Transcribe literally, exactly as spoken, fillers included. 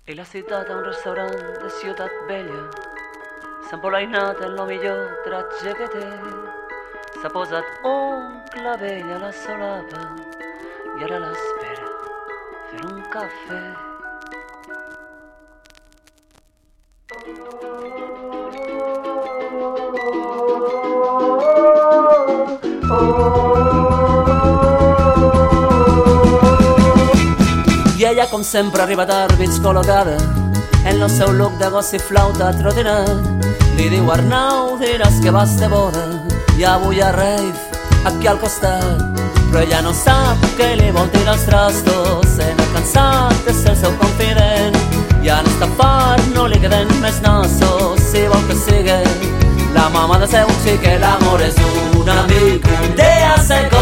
I l'ha citat a un restaurant de Ciutat Vella. S'ha empolainat en lo millor tratge que té. S'ha posat un clavell a la solapa i ara l'espera fer un cafè. I ella, com sempre, arriba tard, mig col·locada en el seu look de gos i flauta trotinat. Li diu Arnau, diràs que vas de boda i avui a rave, aquí al costat. Però ella no sap que li vol tirar els trastos, se n'ha cansat de ser el seu confident. Ja n'està fart, no li queden més nassos, si vol que sigui la mama de seu xic. L'amor és un amic, un dia se